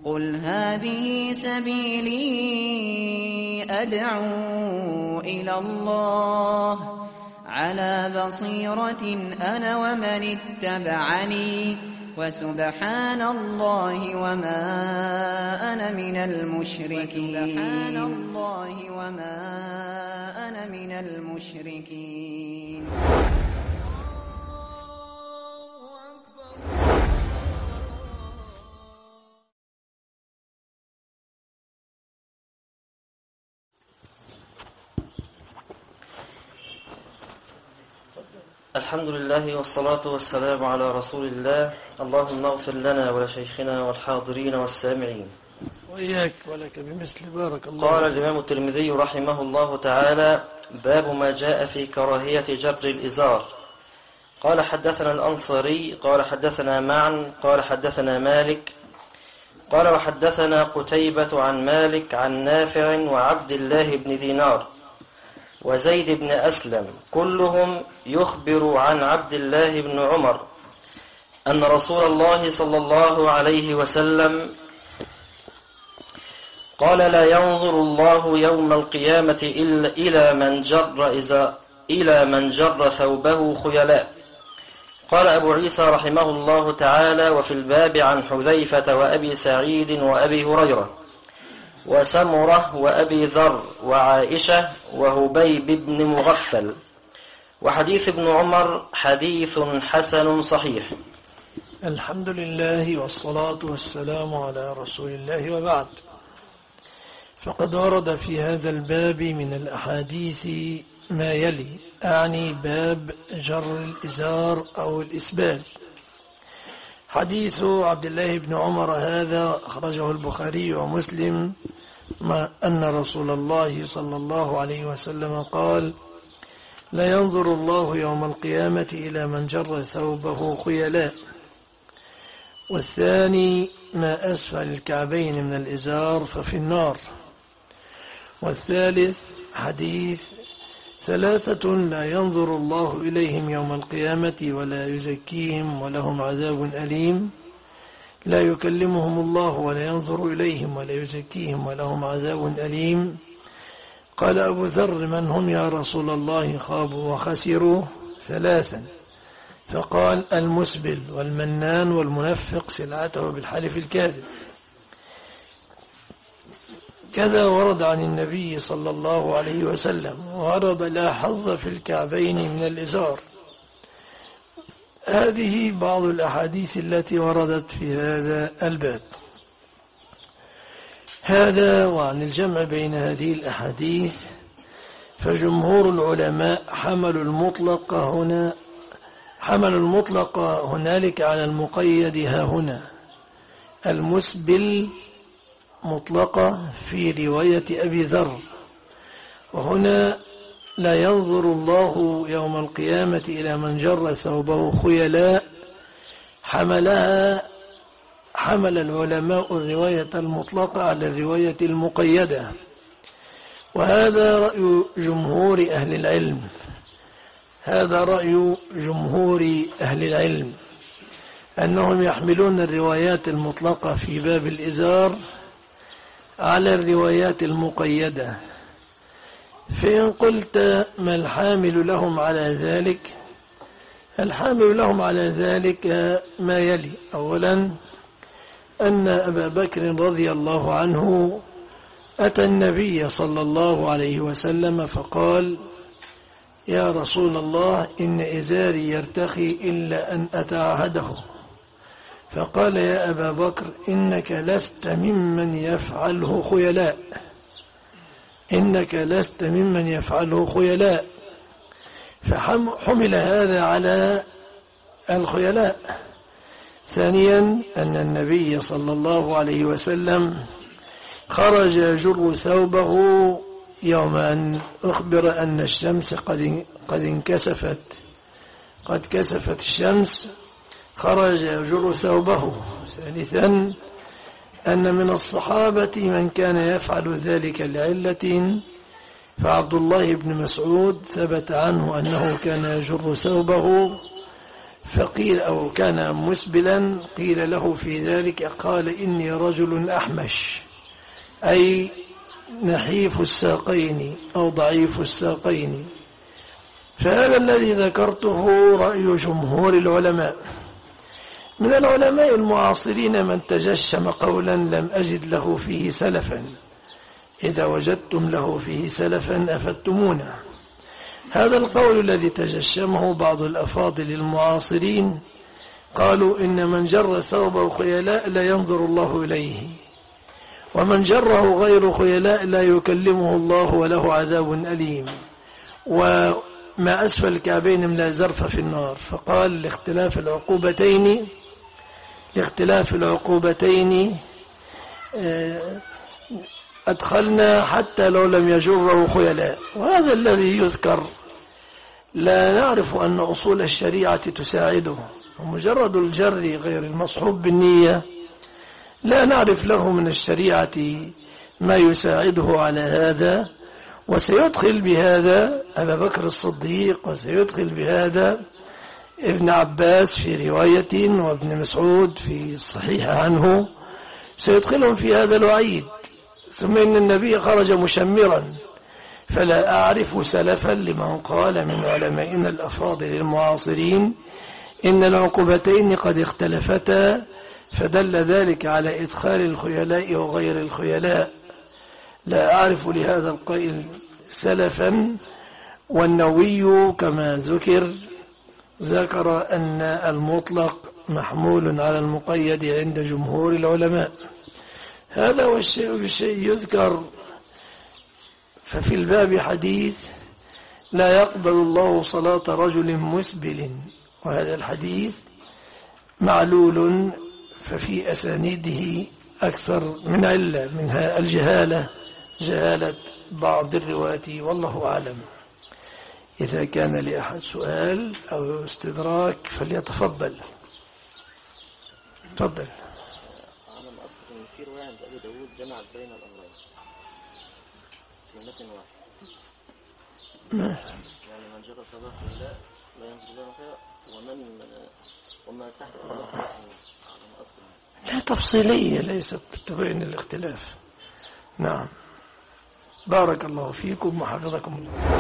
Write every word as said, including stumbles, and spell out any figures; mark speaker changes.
Speaker 1: قل هذه سبيلي أدعو إلى الله على بصيرة أنا ومن اتبعني وسبحان الله وما أنا من المشركين وسبحان الله وما أنا من المشركين.
Speaker 2: الحمد لله والصلاة والسلام على رسول الله. اللهم اغفر لنا ولشيخنا والحاضرين والسامعين
Speaker 3: وإياك ولك بمثل. بارك الله.
Speaker 2: قال الإمام الترمذي رحمه الله تعالى: باب ما جاء في كراهية جر الإزار. قال حدثنا الأنصاري قال حدثنا معن قال حدثنا مالك قال وحدثنا قتيبة عن مالك عن نافع وعبد الله بن دينار وزيد بن أسلم كلهم يخبر عن عبد الله بن عمر أن رسول الله صلى الله عليه وسلم قال: لا ينظر الله يوم القيامة إلا إلى من جر إذا إلى من جر ثوبه خيلاء. قال أبو عيسى رحمه الله تعالى: وفي الباب عن حذيفة وأبي سعيد وأبي هريرة وسمرة وأبي ذر وعائشة وهبيب بن مغفل. وحديث ابن عمر حديث حسن صحيح.
Speaker 3: الحمد لله والصلاة والسلام على رسول الله، وبعد. فقد ورد في هذا الباب من الأحاديث ما يلي، أعني باب جر الإزار أو الإسبال. حديث عبد الله بن عمر هذا أخرجه البخاري ومسلم، ما أن رسول الله صلى الله عليه وسلم قال: لا ينظر الله يوم القيامة إلى من جر ثوبه خيلاء. والثاني ما أسفل الكعبين من الإزار ففي النار. والثالث حديث: ثلاثة لا ينظر الله إليهم يوم القيامة ولا يزكيهم ولهم عذاب أليم. لا يكلمهم الله ولا ينظر إليهم ولا يزكيهم ولهم عذاب أليم. قال أبو ذر: من هم يا رسول الله؟ خابوا وخسروا. ثلاثا. فقال: المسبل والمنان والمنفق سلعته بالحلف الكاذب. كذا ورد عن النبي صلى الله عليه وسلم، ورد: لا حظ في الكعبين من الإزار. هذه بعض الأحاديث التي وردت في هذا الباب. هذا وعن الجمع بين هذه الأحاديث، فجمهور العلماء حملوا المطلق هنا حملوا المطلق هنالك على المقيد ها هنا. المسبل مطلقة في رواية أبي ذر، وهنا لا ينظر الله يوم القيامة إلى من جر ثوبه خيلاء. حملها حمل العلماء الرواية المطلقة على الرواية المقيدة، وهذا رأي جمهور أهل العلم هذا رأي جمهور أهل العلم أنهم يحملون الروايات المطلقة في باب الإزار على الروايات المقيدة. فإن قلت ما الحامل لهم على ذلك؟ الحامل لهم على ذلك ما يلي. أولا، أن أبا بكر رضي الله عنه أتى النبي صلى الله عليه وسلم فقال: يا رسول الله، إن إزاري يرتخي إلا أن أتعهده. فقال: يا أبا بكر، إنك لست ممن يفعله خيلاء إنك لست ممن يفعله خيلاء فحمل هذا على الخيلاء. ثانيا، أن النبي صلى الله عليه وسلم خرج يجر ثوبه يوم أن أخبر أن الشمس قد قد انكسفت قد كسفت الشمس، خرج يجر ثوبه. ثالثا، أن من الصحابة من كان يفعل ذلك لعلة، فعبد الله بن مسعود ثبت عنه أنه كان يجر ثوبه فقيل أو كان مسبلا قيل له في ذلك قال إني رجل أحمش، أي نحيف الساقين أو ضعيف الساقين. فهذا الذي ذكرته رأي جمهور العلماء. من العلماء المعاصرين من تجشم قولا لم أجد له فيه سلفا، إذا وجدتم له فيه سلفا أفدتمونا. هذا القول الذي تجشمه بعض الأفاضل المعاصرين قالوا إن من جر ثوبه خيلاء لا ينظر الله إليه، ومن جره غير خيلاء لا يكلمه الله وله عذاب أليم، وما أسفل الكعبين من لا زرف في النار. فقال لاختلاف العقوبتين لاختلاف العقوبتين أدخلنا حتى لو لم يجره خيلاء. وهذا الذي يذكر لا نعرف أن أصول الشريعة تساعده، ومجرد الجر غير المصحوب بالنية لا نعرف له من الشريعة ما يساعده على هذا. وسيدخل بهذا أبا بكر الصديق، وسيدخل بهذا ابن عباس في رواية، وابن مسعود في الصحيح عنه، سيدخلهم في هذا الوعيد. ثم إن النبي خرج مشمرا، فلا أعرف سلفا لمن قال من علمائنا الأفاضل المعاصرين إن العقوبتين قد اختلفتا، فدل ذلك على إدخال الخيلاء وغير الخيلاء. لا أعرف لهذا القائل سلفا. والنووي كما ذكر ذكر أن المطلق محمول على المقيد عند جمهور العلماء. هذا هو الشيء بشيء يذكر. ففي الباب حديث لا يقبل الله صلاة رجل مسبل، وهذا الحديث معلول، ففي أسانيده أكثر من علة، منها الجهالة، جهالة بعض الرواة، والله أعلم. إذا كان لأحد سؤال أو استدراك فليتفضل. تفضل.
Speaker 2: أنا ما أذكر أن في رواية عند أبي داود جمعت بين الأمرين في متن واحد.
Speaker 3: ما
Speaker 2: يعني من جرى ثوبه خيلاء لا ينظر له خير، ومن وما تحت الإزار لا أذكر.
Speaker 3: لا تفصيلية، ليست تبين الاختلاف. نعم. بارك الله فيكم وحفظكم الله.